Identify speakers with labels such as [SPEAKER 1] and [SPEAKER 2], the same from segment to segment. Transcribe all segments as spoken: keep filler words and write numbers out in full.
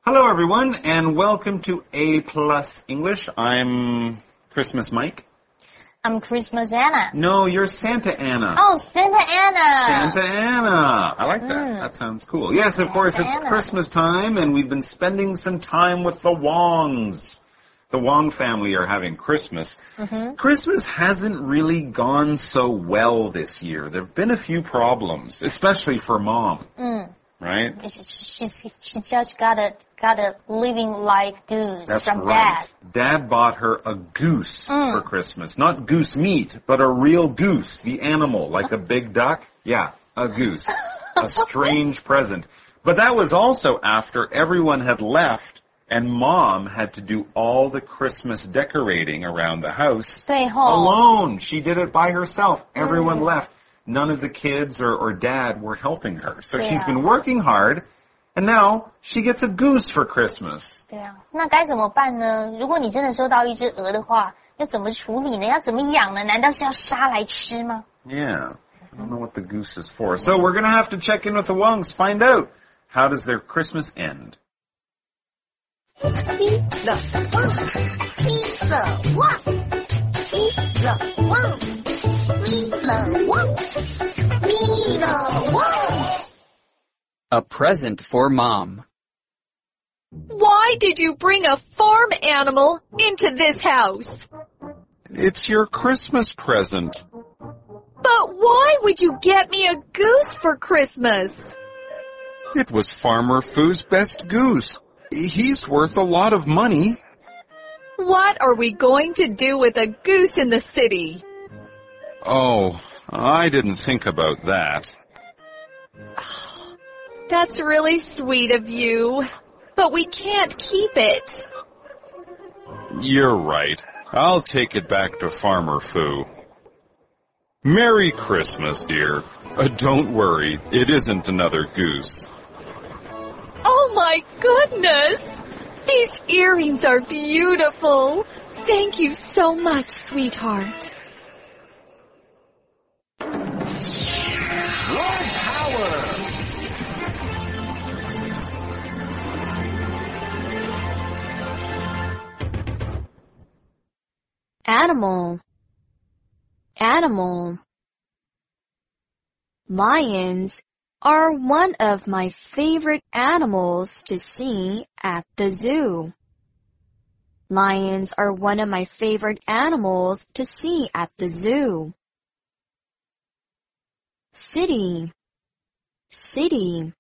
[SPEAKER 1] Hello, everyone, and welcome to A Plus English. I'm Christmas Mike.
[SPEAKER 2] I'm Christmas Anna.
[SPEAKER 1] No, you're Santa Anna.
[SPEAKER 2] Oh, Santa Anna.
[SPEAKER 1] Santa Anna. I like that.
[SPEAKER 2] Mm.
[SPEAKER 1] That sounds cool. Yes, of
[SPEAKER 2] Santa
[SPEAKER 1] course, it's
[SPEAKER 2] Anna.
[SPEAKER 1] Christmas time, and we've been spending some time with the Wongs. The Wong family are having Christmas.
[SPEAKER 2] Mm-hmm.
[SPEAKER 1] Christmas hasn't really gone so well this year. There have been a few problems, especially for Mom.
[SPEAKER 2] Mm.
[SPEAKER 1] Right?
[SPEAKER 2] She's, she's just got a, got a living life goose
[SPEAKER 1] That's
[SPEAKER 2] from
[SPEAKER 1] right.
[SPEAKER 2] Dad.
[SPEAKER 1] Dad bought her a goose
[SPEAKER 2] Mm.
[SPEAKER 1] for Christmas. Not goose meat, but a real goose. The animal, like a big duck. Yeah, a goose. A strange present. But that was also after everyone had left and Mom had to do all the Christmas decorating around the house.
[SPEAKER 2] 对吼
[SPEAKER 1] Alone. She did it by herself. Everyone
[SPEAKER 2] Mm.
[SPEAKER 1] left. None of the kids or, or Dad were helping her. So she's
[SPEAKER 2] Yeah.
[SPEAKER 1] been working hard, and now she gets a goose for Christmas.
[SPEAKER 2] 对啊，那该怎么办呢？如果你真的收到一只鹅的话，要怎么处理呢？要怎么养呢？难道是要杀来吃吗？
[SPEAKER 1] Yeah. I don't know what the goose is for. So we're going to have to check in with the Wongs, find out how does their Christmas end.
[SPEAKER 3] Meet the Wongs. Meet the Wongs. Meet the Wongs. Meet the Wongs. Meet the Wongs.
[SPEAKER 4] A present for Mom.
[SPEAKER 5] Why did you bring a farm animal into this house?
[SPEAKER 1] It's your Christmas present.
[SPEAKER 5] But why would you get me a goose for Christmas?
[SPEAKER 1] It was Farmer Foo's best goose. He's worth a lot of money.
[SPEAKER 5] What are we going to do with a goose in the city?
[SPEAKER 1] Oh, I didn't think about that.
[SPEAKER 5] That's really sweet of you, but we can't keep it.
[SPEAKER 1] You're right. I'll take it back to Farmer Fu. Merry Christmas, dear. Uh, don't worry, it isn't another goose.
[SPEAKER 5] Oh my goodness! These earrings are beautiful. Thank you so much, sweetheart.
[SPEAKER 6] Animal. Animal. Lions are one of my favorite animals to see at the zoo. Lions are one of my favorite animals to see at the zoo. City. City.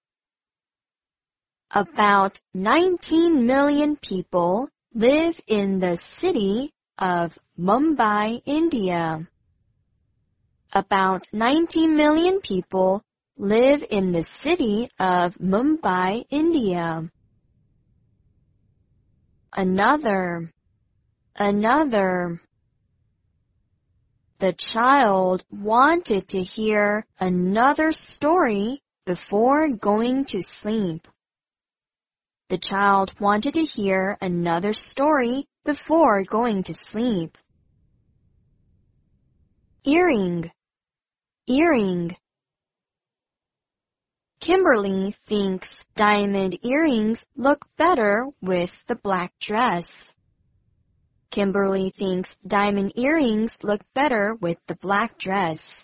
[SPEAKER 6] About nineteen million people live in the city of Mumbai, India. About nineteen million people live in the city of Mumbai, India. Another, another. The child wanted to hear another story before going to sleep. The child wanted to hear another story before going to sleep. Earring, earring. Kimberly thinks diamond earrings look better with the black dress. Kimberly thinks diamond earrings look better with the black dress.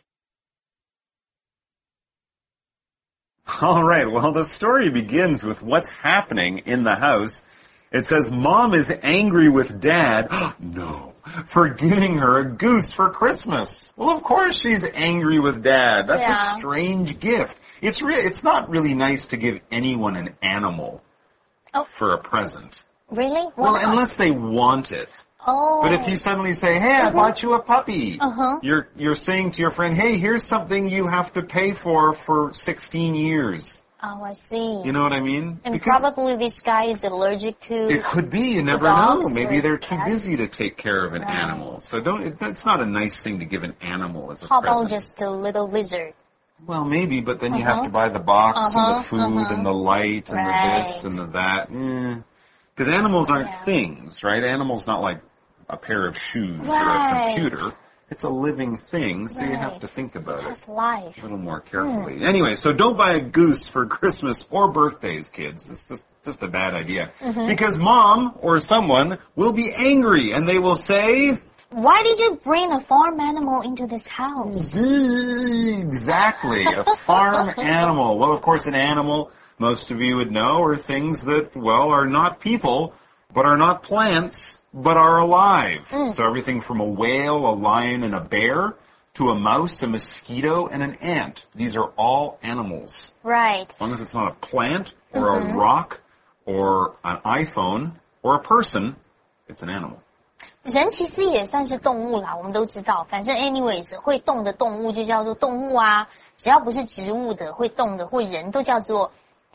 [SPEAKER 1] All right, well, the story begins with what's happening in the house. It says, Mom is angry with Dad, no, for giving her a goose for Christmas. Well, of course she's angry with Dad. That's
[SPEAKER 2] Yeah.
[SPEAKER 1] a strange gift. It's re- It's not really nice to give anyone an animal
[SPEAKER 2] Oh.
[SPEAKER 1] for a present.
[SPEAKER 2] Really?
[SPEAKER 1] Well,
[SPEAKER 2] Why?
[SPEAKER 1] unless they want it.
[SPEAKER 2] Oh.
[SPEAKER 1] But if you suddenly say, hey, I bought you a puppy,
[SPEAKER 2] Uh-huh.
[SPEAKER 1] you're you're saying to your friend, hey, here's something you have to pay for for sixteen years.
[SPEAKER 2] Oh, I see.
[SPEAKER 1] You know what I mean?
[SPEAKER 2] And
[SPEAKER 1] Because
[SPEAKER 2] probably this guy is allergic to...
[SPEAKER 1] it could be, you never
[SPEAKER 2] dogs
[SPEAKER 1] know. Maybe
[SPEAKER 2] or
[SPEAKER 1] they're too
[SPEAKER 2] cats.
[SPEAKER 1] busy to take care of an
[SPEAKER 2] Right.
[SPEAKER 1] animal. So don't, it, that's not a nice thing to give an animal as a
[SPEAKER 2] How
[SPEAKER 1] present.
[SPEAKER 2] about just a little lizard?
[SPEAKER 1] Well, maybe, but then you
[SPEAKER 2] Uh-huh.
[SPEAKER 1] have to buy the box and
[SPEAKER 2] Uh-huh,
[SPEAKER 1] the food
[SPEAKER 2] uh-huh.
[SPEAKER 1] and the light and
[SPEAKER 2] Right.
[SPEAKER 1] the this and the that. Because animals aren't
[SPEAKER 2] Yeah.
[SPEAKER 1] things, right? Animals not like a pair of shoes or a
[SPEAKER 2] Right.
[SPEAKER 1] computer. it's a living thing, so you have
[SPEAKER 2] Right.
[SPEAKER 1] to think about
[SPEAKER 2] It
[SPEAKER 1] it
[SPEAKER 2] has life.
[SPEAKER 1] a little more carefully. Anyway, so don't buy a goose for Christmas or birthdays, kids. It's just, just a bad idea. Because mom or someone will be angry and they will say,
[SPEAKER 2] Why did you bring a farm animal into this house?
[SPEAKER 1] exactly, a farm animal. Well, of course, an animal, most of you would know, are things that, well, are not people, but are not plants, but are alive. So everything from a whale, a lion, and a bear, to a mouse, a mosquito, and an ant. These are all animals.
[SPEAKER 2] Right.
[SPEAKER 1] As long as it's not a plant, or a rock, or an iPhone, or a person, it's an animal.
[SPEAKER 2] 人其实也算是动物啦，我们都知道。反正 anyways， 会动的动物就叫做动物啊，只要不是植物的，会动的或人都叫做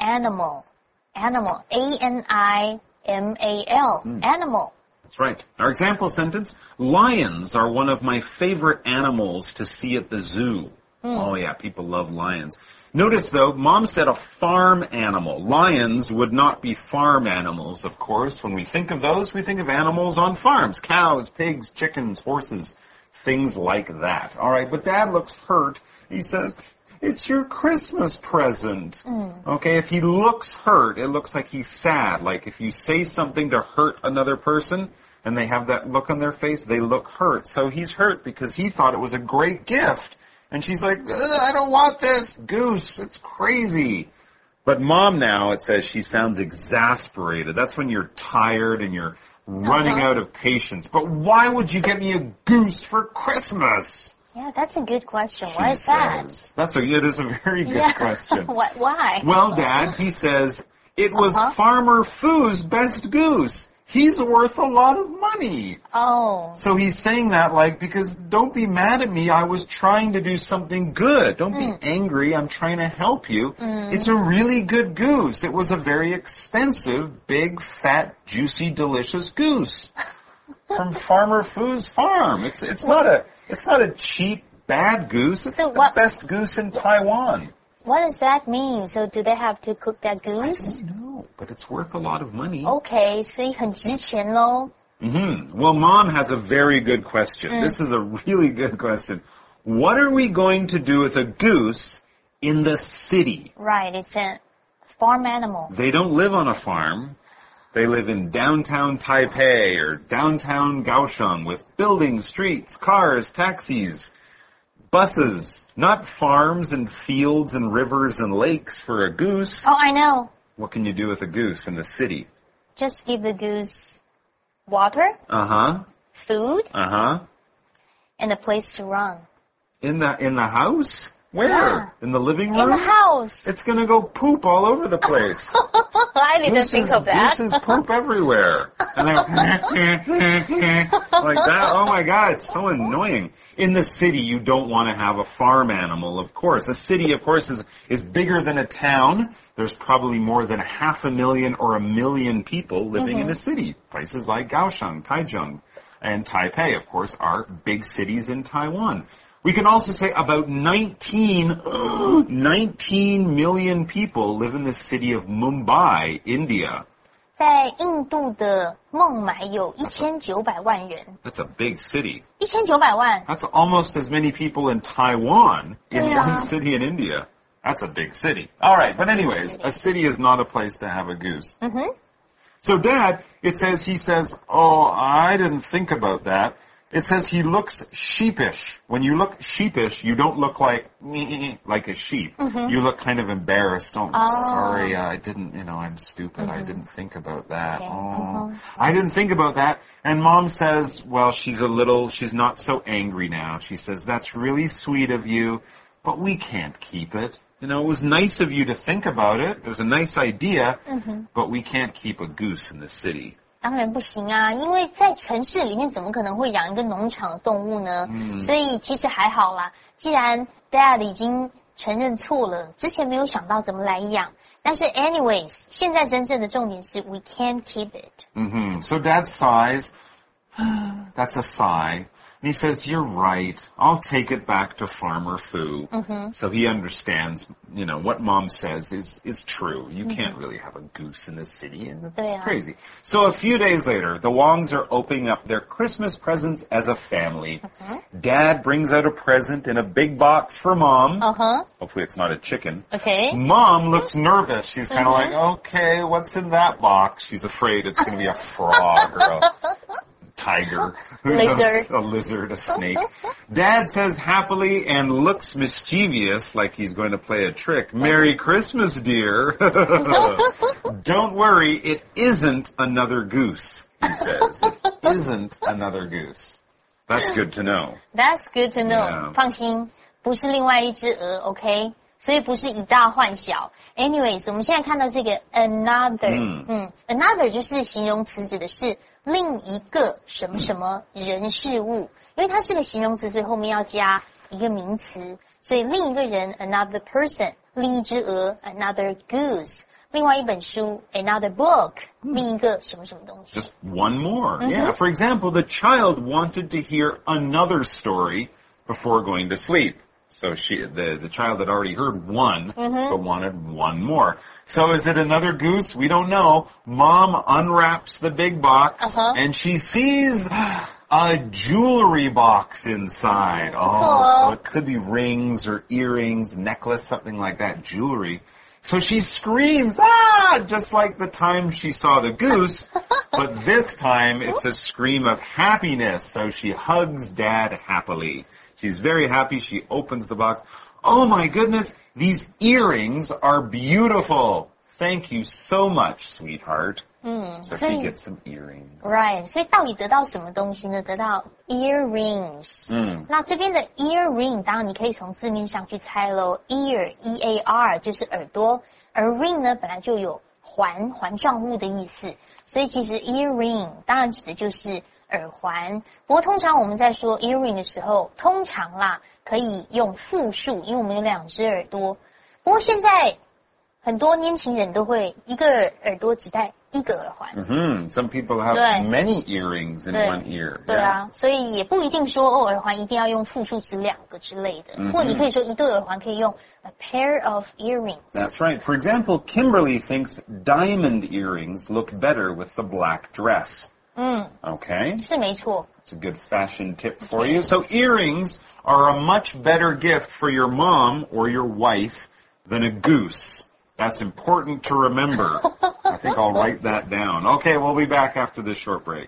[SPEAKER 2] animal。animal, A N I M A L, animal.
[SPEAKER 1] That's right. Our example sentence, lions are one of my favorite animals to see at the zoo. Oh yeah, people love lions. Notice though, mom said a farm animal. Lions would not be farm animals, of course. When we think of those, we think of animals on farms. Cows, pigs, chickens, horses, things like that. Alright, but Dad looks hurt. He says, it's your Christmas present. Okay, if he looks hurt, it looks like he's sad. Like if you say something to hurt another person, and they have that look on their face, they look hurt. So he's hurt because he thought it was a great gift. And she's like, I don't want this goose. It's crazy. But mom now, it says she sounds exasperated. That's when you're tired and you're running
[SPEAKER 2] Uh-huh.
[SPEAKER 1] out of patience. But why would you get me a goose for Christmas?
[SPEAKER 2] Yeah, that's a good question.
[SPEAKER 1] She
[SPEAKER 2] Why is that?
[SPEAKER 1] says. That's a, it is a very good
[SPEAKER 2] Yeah.
[SPEAKER 1] question.
[SPEAKER 2] What, why?
[SPEAKER 1] Well, Dad, he says, it was
[SPEAKER 2] Uh-huh.
[SPEAKER 1] Farmer Foo's best goose. He's worth a lot of money.
[SPEAKER 2] Oh,
[SPEAKER 1] So he's saying that like, because don't be mad at me, I was trying to do something good. Don't be angry, I'm trying to help you. It's a really good goose. It was a very expensive, big, fat, juicy, delicious goose. From Farmer Foo's farm. It's, it's not a, it's not a cheap, bad goose. It's
[SPEAKER 2] So
[SPEAKER 1] the
[SPEAKER 2] what-
[SPEAKER 1] best goose in Taiwan.
[SPEAKER 2] what does that mean? So do they have to cook that goose?
[SPEAKER 1] No, but it's worth a lot of money.
[SPEAKER 2] Okay, 所以很值钱咯。
[SPEAKER 1] hmm Well, Mom has a very good question. This is a really good question. What are we going to do with a goose in the city?
[SPEAKER 2] Right, it's a farm animal.
[SPEAKER 1] They don't live on a farm. They live in downtown Taipei or downtown Kaohsiung with buildings, streets, cars, taxis, buses, not farms and fields and rivers and lakes for a goose.
[SPEAKER 2] Oh, I know.
[SPEAKER 1] What can you do with a goose in the city?
[SPEAKER 2] Just give the goose water,
[SPEAKER 1] Uh-huh.
[SPEAKER 2] food,
[SPEAKER 1] Uh-huh.
[SPEAKER 2] and a place to run.
[SPEAKER 1] In the, in the house? Where?
[SPEAKER 2] Yeah.
[SPEAKER 1] In the living room?
[SPEAKER 2] In the house.
[SPEAKER 1] It's gonna go poop all over the place.
[SPEAKER 2] I didn't
[SPEAKER 1] Gooses,
[SPEAKER 2] think of that.
[SPEAKER 1] gooses poop everywhere. And they're like that. Oh my God, it's so annoying. In the city, you don't want to have a farm animal, of course. A city, of course, is, is bigger than a town. There's probably more than half a million or a million people living in a city. Places like Kaohsiung, Taichung, and Taipei, of course, are big cities in Taiwan. We can also say about nineteen, nineteen million people live in the city of Mumbai, India.
[SPEAKER 2] 在印度的孟买有一千九百万人，
[SPEAKER 1] That's a big city.
[SPEAKER 2] 一千九百万。
[SPEAKER 1] That's almost as many people in Taiwan in
[SPEAKER 2] Yeah.
[SPEAKER 1] one city in India. That's a big city. All right, but anyways, a city is not a place to have a goose.
[SPEAKER 2] Mhm.
[SPEAKER 1] So Dad, it says, he says, oh, I didn't think about that. It says he looks sheepish. When you look sheepish, you don't look like like a sheep. You look kind of embarrassed. Oh,
[SPEAKER 2] Oh.
[SPEAKER 1] sorry, uh, I didn't, you know, I'm stupid. I didn't think about that.
[SPEAKER 2] Okay.
[SPEAKER 1] Oh, I didn't think about that. And Mom says, well, she's a little, she's not so angry now. She says, that's really sweet of you, but we can't keep it. You know, it was nice of you to think about it. It was a nice idea, but we can't keep a goose in the city.
[SPEAKER 2] 当然不行啊，因为在城市里面怎么可能会养一个农场的动物呢？所以其实还好啦。既然 Dad 已经承认错了，之前没有想到怎么来养。但是 anyways， 现在真正的重点是 we can't keep it。
[SPEAKER 1] Mm-hmm. So Dad sighs. That's a sigh. And he says, you're right. I'll take it back to Farmer Fu.
[SPEAKER 2] Mm-hmm.
[SPEAKER 1] So he understands, you know, what Mom says is, is true. You mm-hmm. can't really have a goose in the city. And it's
[SPEAKER 2] yeah.
[SPEAKER 1] crazy. So a few days later, the Wongs are opening up their Christmas presents as a family. Mm-hmm. Dad brings out a present in a big box for Mom.
[SPEAKER 2] Uh-huh.
[SPEAKER 1] Hopefully it's not a chicken.
[SPEAKER 2] Okay.
[SPEAKER 1] Mom looks nervous. She's kind of
[SPEAKER 2] mm-hmm.
[SPEAKER 1] like, okay, what's in that box? She's afraid it's going to be a frog or a tiger. Who
[SPEAKER 2] lizard.
[SPEAKER 1] knows? A lizard, a snake. Dad says happily and looks mischievous like he's going to play a trick. Merry Christmas, dear. Don't worry, it isn't another goose, he says. It isn't another goose. That's good to know.
[SPEAKER 2] That's good to know.
[SPEAKER 1] Yeah.
[SPEAKER 2] 放心，不是另外一只鹅 ，OK？ 所以不是以大换小。Anyways， 我们现在看到这个 another， 嗯, 嗯 ，another 就是形容词，指的是另一个什么什么人事物，因为它是个形容词，所以后面要加一个名词，所以另一个人 another person， 另一只鹅 another goose， 另外一本书 another book， 另一个什么什么东西。
[SPEAKER 1] Just one more.
[SPEAKER 2] Mm-hmm.
[SPEAKER 1] Yeah. For example, the child wanted to hear another story before going to sleep. So she, the, the child had already heard one, mm-hmm. but wanted one more. So is it another goose? We don't know. Mom unwraps the big box,
[SPEAKER 2] uh-huh.
[SPEAKER 1] and she sees a jewelry box inside. Oh,
[SPEAKER 2] Aww.
[SPEAKER 1] So it could be rings or earrings, necklace, something like that, jewelry. So she screams, ah, just like the time she saw the goose, but this time it's a scream of happiness. So she hugs Dad happily. She's very happy. She opens the box. Oh my goodness, these earrings are beautiful. Thank you so much, sweetheart.
[SPEAKER 2] Mm,
[SPEAKER 1] so she gets some earrings.
[SPEAKER 2] Right. 所以到底得到什么东西呢？得到 earrings.
[SPEAKER 1] 嗯，
[SPEAKER 2] 那这边的 earring 当然你可以从字面上去猜咯。ear, E A R 就是耳朵，而 ring 呢本来就有环环状物的意思，所以其实 earring 当然指的就是耳环。不过通常我们在说 earring 的时候，通常啦可以用复数，因为我们有两只耳朵。不过现在很多年轻人都会一个耳朵只戴一个耳环。
[SPEAKER 1] Mm-hmm. Some people have many earrings in one ear.
[SPEAKER 2] 对啊，
[SPEAKER 1] yeah.
[SPEAKER 2] 所以也不一定说哦，耳环一定要用复数指两个之类的。
[SPEAKER 1] Mm-hmm.
[SPEAKER 2] 或你可以说一对耳环可以用 a pair of earrings.
[SPEAKER 1] That's right. For example, Kimberly thinks diamond earrings look better with the black dress.
[SPEAKER 2] 嗯
[SPEAKER 1] Okay.
[SPEAKER 2] 是没错。
[SPEAKER 1] It's a good fashion tip for you. So earrings are a much better gift for your mom or your wife than a goose. That's important to remember. I think I'll write that down. Okay, we'll be back after this short break.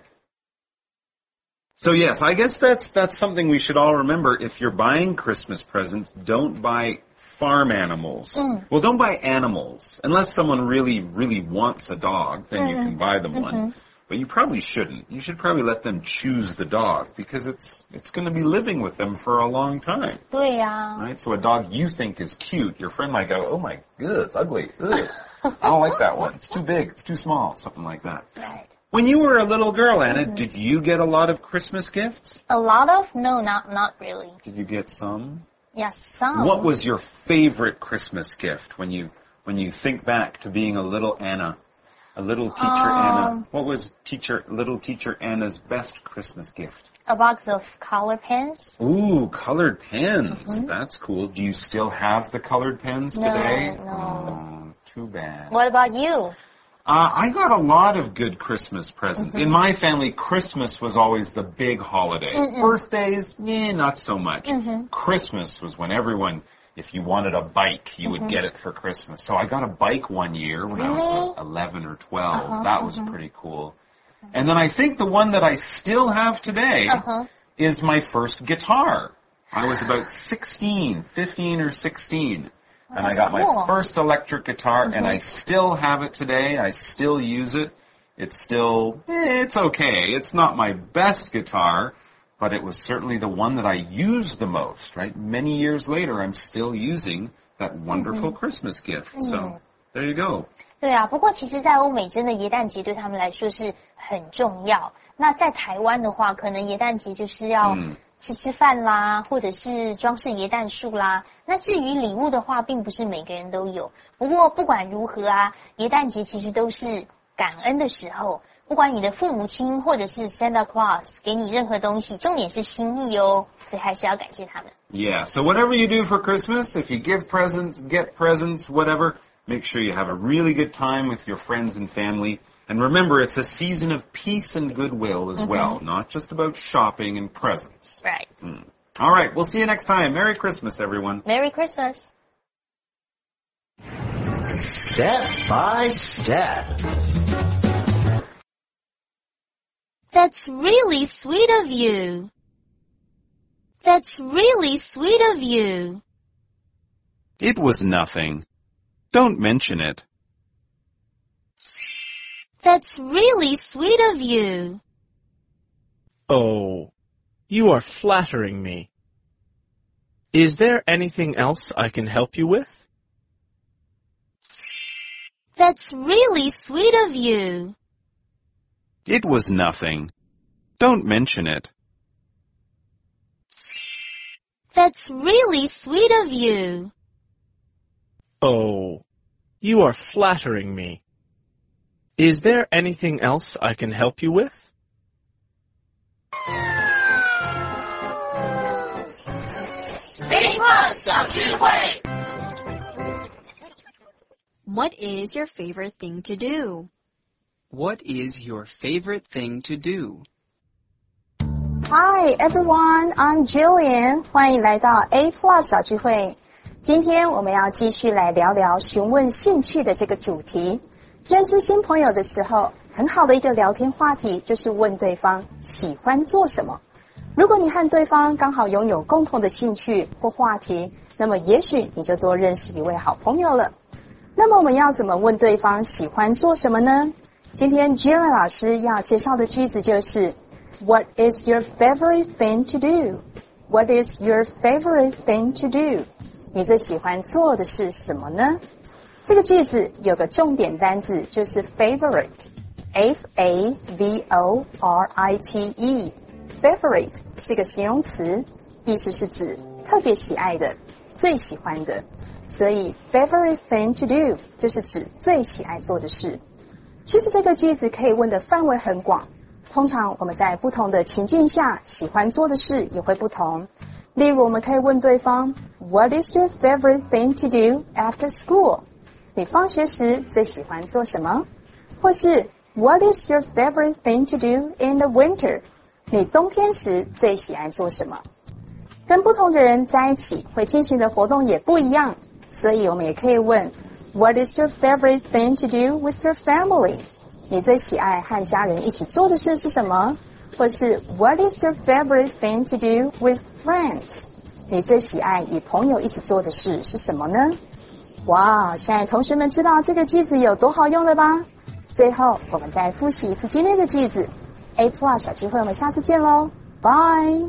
[SPEAKER 1] So yes, I guess that's that's something we should all remember. If you're buying Christmas presents, don't buy farm animals.
[SPEAKER 2] Mm.
[SPEAKER 1] Well, don't buy animals. Unless someone really, really wants a dog, then mm-hmm. you can buy them one. Mm-hmm. But you probably shouldn't. You should probably let them choose the dog because it's it's going to be living with them for a long time.
[SPEAKER 2] 对呀。
[SPEAKER 1] Right? So a dog you think is cute, your friend might go, oh my god, it's ugly. Ugh. I don't like that one. It's too big. It's too small. Something like that.
[SPEAKER 2] Right.
[SPEAKER 1] When you were a little girl, Anna, mm-hmm. did you get a lot of Christmas gifts?
[SPEAKER 2] A lot of? No, not not really.
[SPEAKER 1] Did you get some?
[SPEAKER 2] Yes, some.
[SPEAKER 1] What was your favorite Christmas gift when you when you think back to being a little Anna? A little teacher
[SPEAKER 2] um,
[SPEAKER 1] Anna. What was teacher little teacher Anna's best Christmas gift?
[SPEAKER 2] A box of color pens.
[SPEAKER 1] Ooh, colored pens.
[SPEAKER 2] Mm-hmm.
[SPEAKER 1] That's cool. Do you still have the colored pens
[SPEAKER 2] no,
[SPEAKER 1] today?
[SPEAKER 2] No.
[SPEAKER 1] Oh, too bad.
[SPEAKER 2] What about you?
[SPEAKER 1] Uh, I got a lot of good Christmas presents.
[SPEAKER 2] Mm-hmm.
[SPEAKER 1] In my family, Christmas was always the big holiday.
[SPEAKER 2] Mm-mm.
[SPEAKER 1] Birthdays, eh, not so much.
[SPEAKER 2] Mm-hmm.
[SPEAKER 1] Christmas was when everyone, if you wanted a bike, you
[SPEAKER 2] mm-hmm.
[SPEAKER 1] would get it for Christmas. So I got a bike one year when
[SPEAKER 2] really?
[SPEAKER 1] I was like eleven or twelve.
[SPEAKER 2] Uh-huh,
[SPEAKER 1] that was
[SPEAKER 2] uh-huh.
[SPEAKER 1] pretty cool. And then I think the one that I still have today
[SPEAKER 2] uh-huh.
[SPEAKER 1] is my first guitar. I was about sixteen, fifteen or sixteen.
[SPEAKER 2] Oh,
[SPEAKER 1] and I got
[SPEAKER 2] cool.
[SPEAKER 1] my first electric guitar,
[SPEAKER 2] mm-hmm.
[SPEAKER 1] and I still have it today. I still use it. It's still, eh, it's okay. It's not my best guitar, but it was certainly the one that I used the most, right? Many years later, I'm still using that wonderful mm-hmm. Christmas gift. Mm-hmm. So, there you go.
[SPEAKER 2] 对啊，不过其实在欧美真的耶诞节对他们来说是很重要。那在台湾的话，可能耶诞节就是要吃吃饭啦，或者是装饰耶诞树啦。那至于礼物的话，并不是每个人都有。不过不管如何啊，耶诞节其实都是感恩的时候， 不管你的父母亲或者是 Santa Claus 给你任何东西，重点是心意哦，所以还是要感谢他们。
[SPEAKER 1] Yeah, so whatever you do for Christmas, if you give presents, get presents, whatever, make sure you have a really good time with your friends and family. And remember, it's a season of peace and goodwill as well, not just about shopping and presents.
[SPEAKER 2] Right.
[SPEAKER 1] Mm. All right, we'll see you next time. Merry Christmas, everyone.
[SPEAKER 2] Merry Christmas.
[SPEAKER 7] Step by step.
[SPEAKER 6] That's really sweet of you. That's really sweet of you.
[SPEAKER 1] It was nothing. Don't mention it.
[SPEAKER 6] That's really sweet of you.
[SPEAKER 8] Oh, you are flattering me. Is there anything else I can help you with?
[SPEAKER 6] That's really sweet of you.
[SPEAKER 1] It was nothing. Don't mention it.
[SPEAKER 6] That's really sweet of you.
[SPEAKER 8] Oh, you are flattering me. Is there anything else I can help you with?
[SPEAKER 3] A Plus 小聚会
[SPEAKER 6] What is your favorite thing to do?
[SPEAKER 4] What is your favorite thing to do?
[SPEAKER 9] Hi everyone, I'm Jillian. 欢迎来到 A Plus 小聚会。今天我们要继续来聊聊询问兴趣的这个主题。认识新朋友的时候，很好的一个聊天话题就是问对方喜欢做什么。如果你和对方刚好拥有共同的兴趣或话题，那么也许你就多认识一位好朋友了。那么我们要怎么问对方喜欢做什么呢？今天 Jillian 老师要介绍的句子就是 What is your favorite thing to do? What is your favorite thing to do? 你最喜欢做的是什么呢？这个句子有个重点单字，就是 favorite, F A V O R I T E. Favorite 是个形容词，意思是指特别喜爱的、最喜欢的。所以 favorite thing to do 就是指最喜爱做的事。其实这个句子可以问的范围很广，通常我们在不同的情境下喜欢做的事也会不同。例如我们可以问对方 What is your favorite thing to do after school? 你放学时最喜欢做什么？或是 What is your favorite thing to do in the winter? 你冬天时最喜爱做什么？跟不同的人在一起会进行的活动也不一样，所以我们也可以问 What is your favorite thing to do with your family? 你最喜爱和家人一起做的事是什么？或是 What is your favorite thing to do with friends? 你最喜爱与朋友一起做的事是什么呢？哇，现在同学们知道这个句子有多好用了吧？最后我们再复习一次今天的句子。A Plus 小聚会，我们下次见咯， Bye!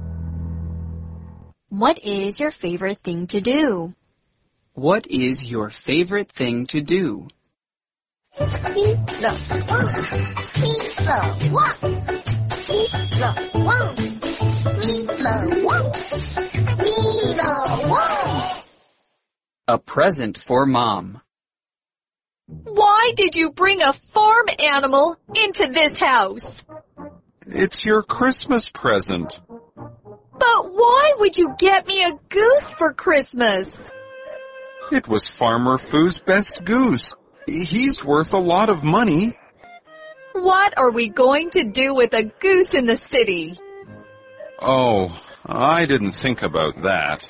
[SPEAKER 6] What is your favorite thing to do?
[SPEAKER 4] What is your favorite thing to do?
[SPEAKER 3] 一乐旺，一乐旺，一乐旺，一乐旺，一乐旺。
[SPEAKER 4] A present for Mom.
[SPEAKER 5] Why did you bring a farm animal into this house?
[SPEAKER 1] It's your Christmas present.
[SPEAKER 5] But why would you get me a goose for Christmas?
[SPEAKER 1] It was Farmer Foo's best goose. He's worth a lot of money.
[SPEAKER 5] What are we going to do with a goose in the city?
[SPEAKER 1] Oh, I didn't think about that.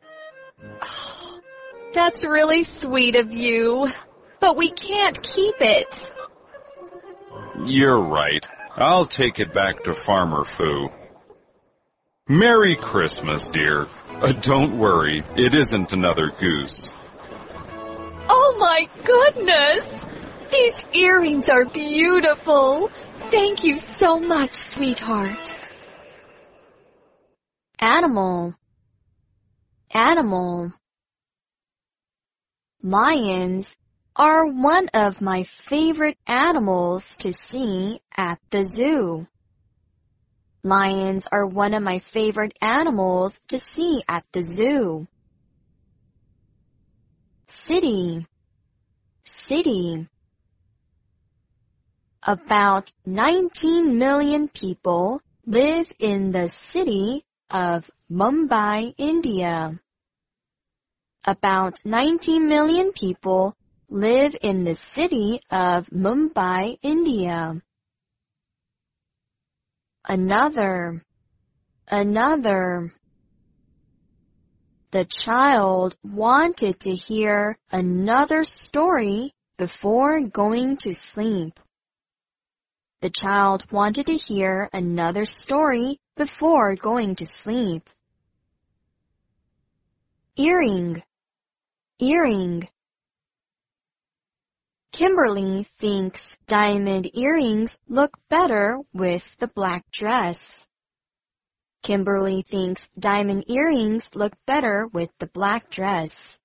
[SPEAKER 5] That's really sweet of you, but we can't keep it.
[SPEAKER 1] You're right. I'll take it back to Farmer Fu. Merry Christmas, dear. Uh, don't worry, it isn't another goose.
[SPEAKER 5] Oh my goodness! These earrings are beautiful. Thank you so much, sweetheart.
[SPEAKER 6] Animal. Animal. Lions are one of my favorite animals to see at the zoo. Lions are one of my favorite animals to see at the zoo. City. City. About nineteen million people live in the city of Mumbai, India. About nineteen million people live in the city of Mumbai, India. Another, another. The child wanted to hear another story before going to sleep. The child wanted to hear another story before going to sleep. Earring, earring. Kimberly thinks diamond earrings look better with the black dress. Kimberly thinks diamond earrings look better with the black dress.